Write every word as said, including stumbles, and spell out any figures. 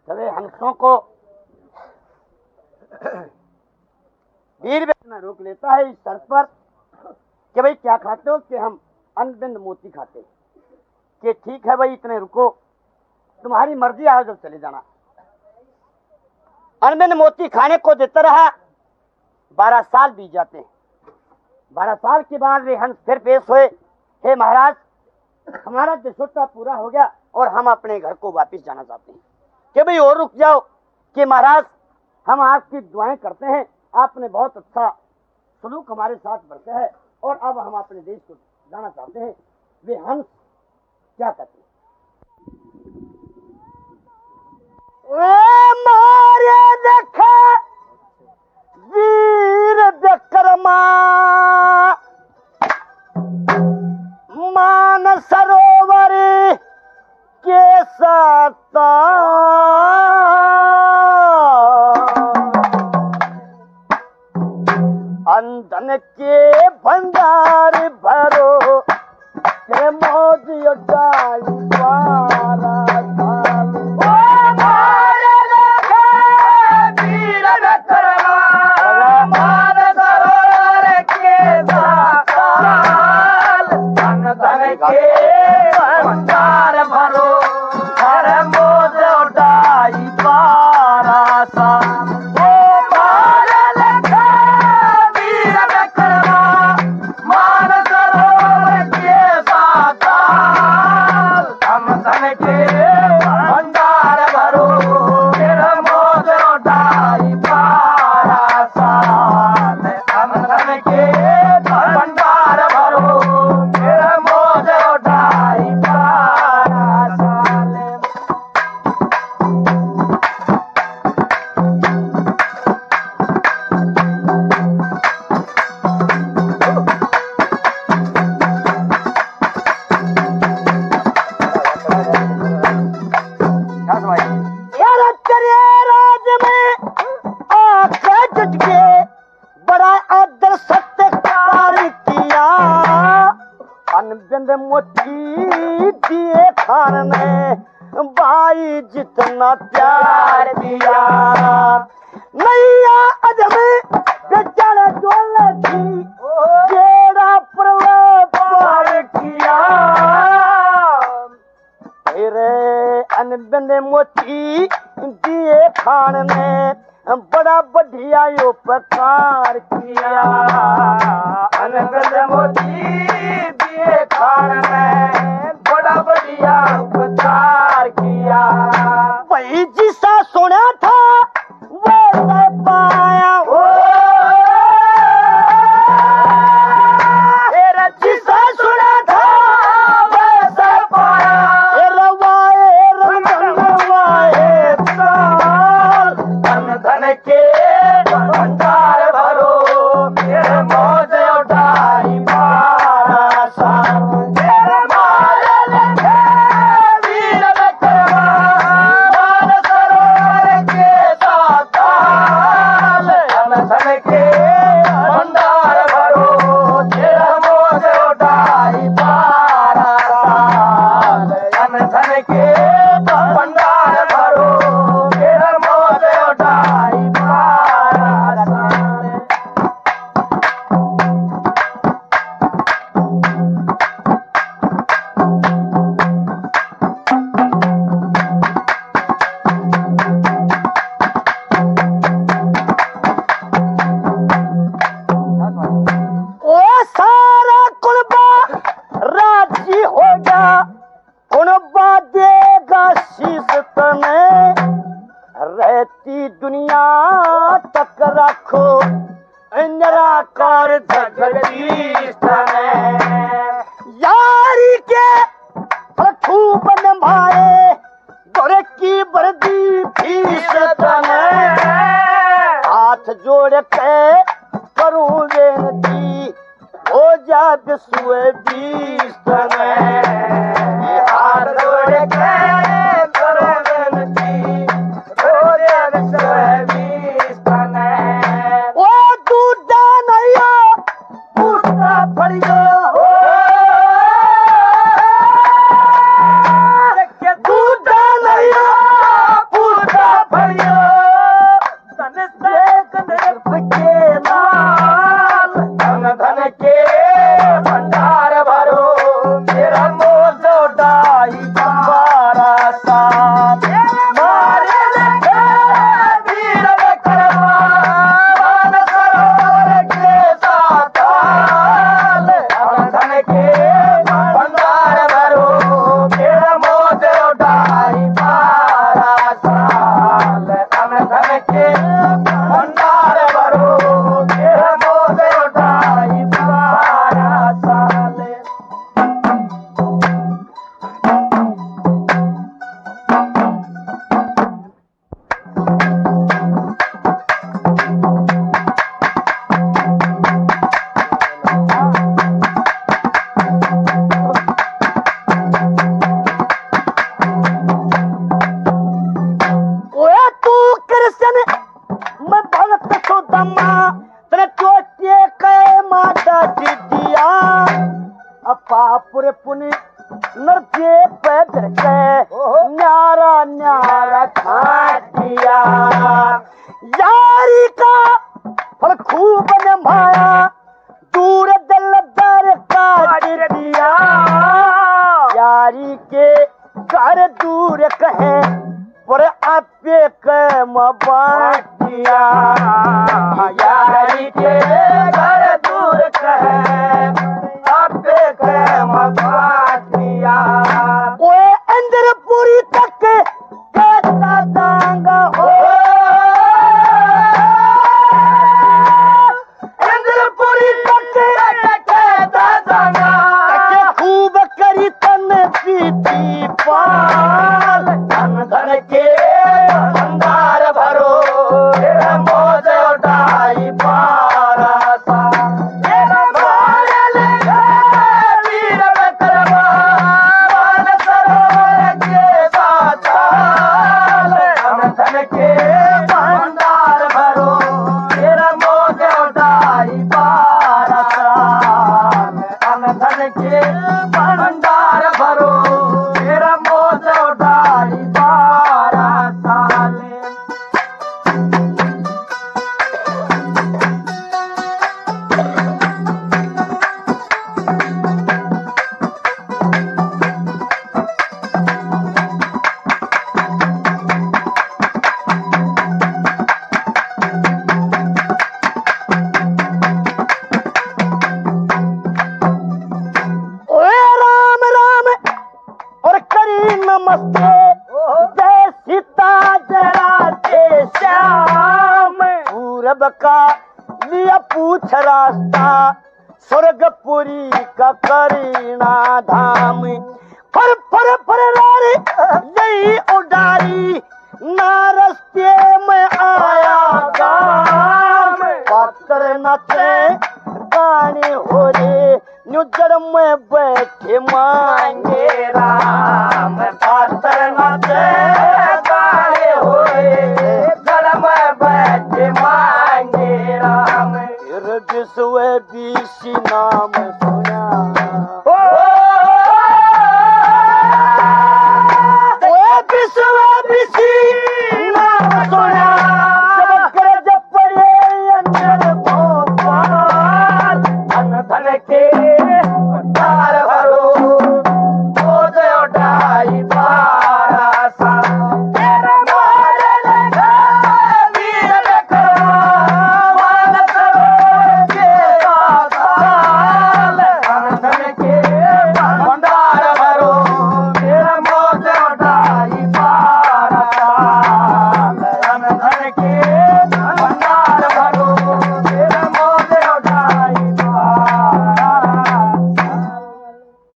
सवे हंसों को वीर में रोक लेता है इस शर्त पर कि भाई क्या खाते हो, कि हम अनबिंद मोती खाते हैं। कि ठीक है भाई इतने रुको, तुम्हारी मर्जी, आओ जब चले जाना। अनबिंद मोती खाने को देता रहा। बारह साल बीत जाते हैं। बारह साल के बाद वे हंस फिर पेश हुए, हे महाराज हमारा दिशोत्ता पूरा हो गया और हम अपने घर को वापस जाना चाहते हैं। कि भाई और रुक जाओ, कि महाराज हम आपकी दुआएं करते हैं, आपने बहुत अच्छा सलूक हमारे साथ बरता है और अब हम अपने देश को जाना चाहते हैं। वे हंस क्या कहते हैं, मारे देखे वीर विक्रमा मान सरोवर के साथ अंधन के भंडार भरो के मौज उठाई बारा साल। ओ मारे देखे वीर विक्रमा मान सरोवर के साथ अंधन के भंडार भरो हर मौज उठाई बारा साल। जितना प्यार दिया नैया अजमे बेचारा डोले थी जेड़ा प्रलय पार किया। तेरे अनबन मोती दिए खान ने बड़ा बढ़िया उपकार किया। अनबन मोती दिए खान ने बड़ा बढ़िया उपकार किया। वही जिसा सुना था वैसा पाया हो, तेरा जिसा सुना था वैसा पाया। रवाए रवाए साल धन धन के भंडार भरो मेरे मौज उठाई बारा साल। रहती दुनिया तक रखो निराकार जगदीश यारी के खूब निभाए गोरे की वर्दी फीस तने। हाथ जोड़ के करूं बेनती हो जा विश्व बीस तने। हाथ जोड़ के करूं बेनती हो जा विश्व बीस तने। ओ दूधा नैया पूछता पड़ियो दूधा नैया पूछता पापुर पुनि नृत्य पैदर के न्यारा न्यारा खाटिया यारी का फल खूब निभाया दूर दिल दर काट दिया यारी के घर दूर कहे पर आपे के मबाटिया यारी के घर दूर कहे आपे के मबाटिया ओए अंदर पूरी तक कहता दांगा हो अंदर पूरी तक कहता दांगा खूब करी तन पीती पाल धन धन के भंडार भरो तेरा मौज उठाई पारा सा तेरा बाल वीर बकरवा वन सरोवर के साथ धन धन के भंडार भरो तेरा मौज उठाई पारा सा धन धन के भंडार भरो तेरा मौज उठाई पारा साले ओए राम राम और करी नमस्ते जय सीता जरा दे श्याम पूरब का लिया पूछ रास्ता स्वर्गपुरी का करीना धाम फर फर फर लारे यही उडारी ना रस्ते में आया गाम पत्थर नचे गाने हो रे न्यूजर में बैठे माए